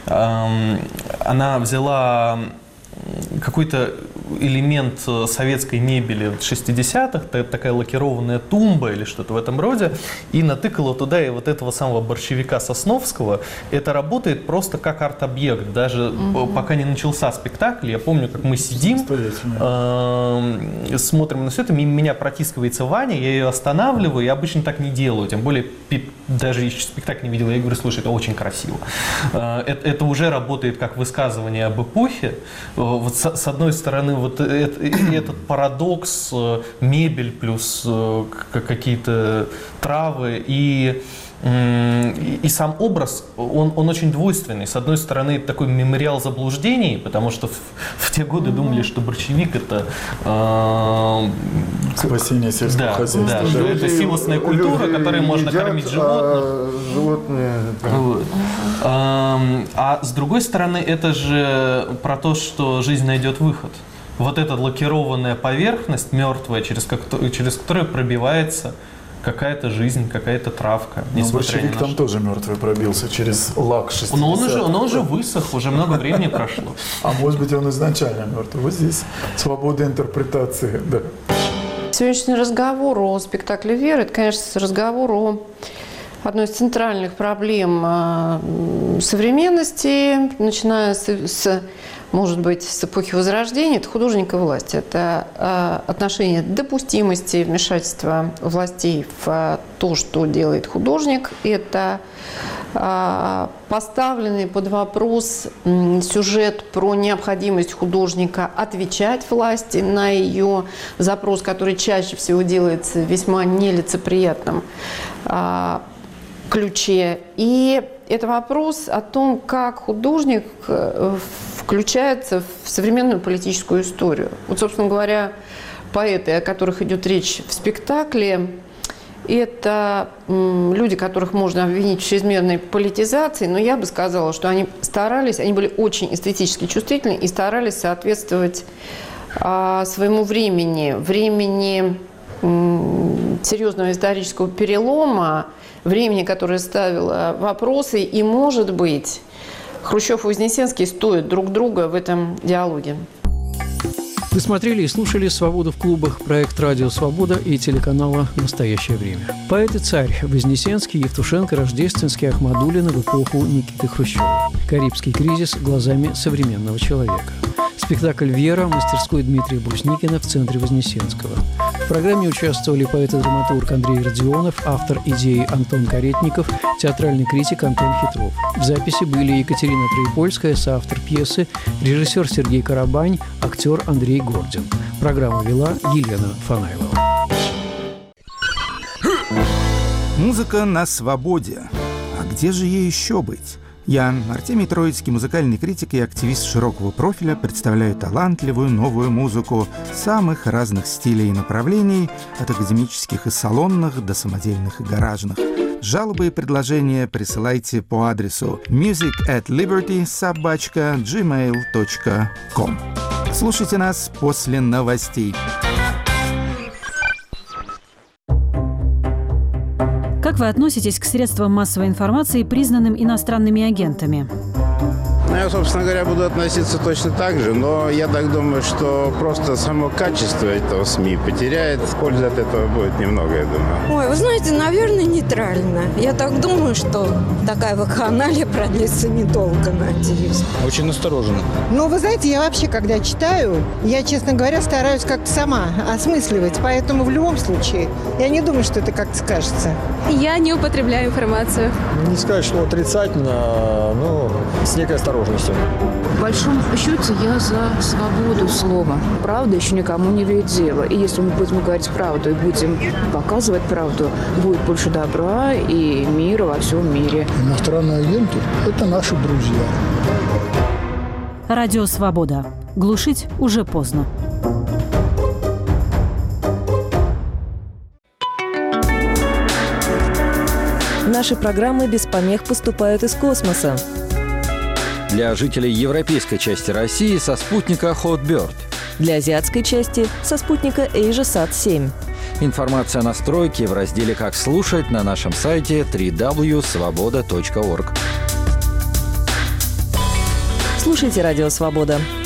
Она взяла какой-то элемент советской мебели 60-х, такая лакированная тумба или что-то в этом роде, и натыкала туда и вот этого самого борщевика Сосновского. Это работает просто как арт-объект. Даже пока не начался спектакль, я помню, как мы сидим, смотрим на все это, мимо меня протискивается Ваня, я ее останавливаю, я обычно так не делаю, тем более даже еще спектакль не видел, я говорю: слушай, это очень красиво. Это уже работает как высказывание об эпохе. Вот с одной стороны, вот этот парадокс, мебель плюс какие-то травы и сам образ, он очень двойственный. С одной стороны, это такой мемориал заблуждений, потому что в те годы думали, что борщевик – это спасение сельского хозяйства. Да, что это силосная культура, которой можно кормить животных. Животные. Вот. А с другой стороны, это же про то, что жизнь найдет выход. Вот эта лакированная поверхность мертвая, через которую пробивается какая-то жизнь, какая-то травка. Но борщевик там тоже мертвый пробился через лак 60-х. Но он уже высох, уже много времени прошло. А может быть, он изначально мертвый. Вот здесь свобода интерпретации. Да. Сегодняшний разговор о спектакле «Вера» – это, конечно, разговор о одной из центральных проблем современности, начиная может быть, с эпохи Возрождения, это художник и власть. Это отношение допустимости вмешательства властей в то, что делает художник. Это поставленный под вопрос сюжет про необходимость художника отвечать власти на ее запрос, который чаще всего делается в весьма нелицеприятном ключе. И это вопрос о том, как художник включается в современную политическую историю. Вот, собственно говоря, поэты, о которых идет речь в спектакле, это люди, которых можно обвинить в чрезмерной политизации, но я бы сказала, что они старались, они были очень эстетически чувствительны и старались соответствовать своему времени серьезного исторического перелома, времени, которое ставило вопросы, и, может быть, Хрущев и Вознесенский стоят друг друга в этом диалоге. Вы смотрели и слушали «Свободу в клубах», проект «Радио Свобода» и телеканала «Настоящее время». Поэт и царь Вознесенский, Евтушенко, Рождественский, Ахмадуллина в эпоху Никиты Хрущева. Карибский кризис глазами современного человека. Спектакль «Вера» мастерской Дмитрия Брусникина в центре Вознесенского. В программе участвовали поэт и драматург Андрей Родионов, автор идеи Антон Каретников, театральный критик Антон Хитров. В записи были Екатерина Троепольская, соавтор пьесы, режиссер Сергей Карабань, актер Андрей Гордин. Программу вела Елена Фанайлова. Музыка на свободе. А где же ей еще быть? Я, Артемий Троицкий, музыкальный критик и активист широкого профиля, представляю талантливую новую музыку самых разных стилей и направлений, от академических и салонных до самодельных и гаражных. Жалобы и предложения присылайте по адресу music@liberty@gmail.com. Слушайте нас после новостей. Как вы относитесь к средствам массовой информации, признанным иностранными агентами? Я, собственно говоря, буду относиться точно так же, но я так думаю, что просто само качество этого СМИ потеряет. Пользы от этого будет немного, я думаю. Ой, вы знаете, наверное, нейтрально. Я так думаю, что такая вакханалия продлится недолго, надеюсь. Очень настороженно. Ну, вы знаете, я вообще, когда читаю, я, честно говоря, стараюсь как-то сама осмысливать. Поэтому в любом случае, я не думаю, что это как-то скажется. Я не употребляю информацию. Не сказать, что отрицательно, но с некой осторожностью. В большом счете я за свободу слова. Правда еще никому не имеет дела. И если мы будем говорить правду и будем показывать правду, будет больше добра и мира во всем мире. Иностранные агенты – это наши друзья. Радио «Свобода». Глушить уже поздно. Наши программы без помех поступают из космоса. Для жителей европейской части России со спутника Hotbird. Для азиатской части со спутника AsiaSat-7. Информация о настройке в разделе «Как слушать» на нашем сайте www.svoboda.org. Слушайте «Радио Свобода».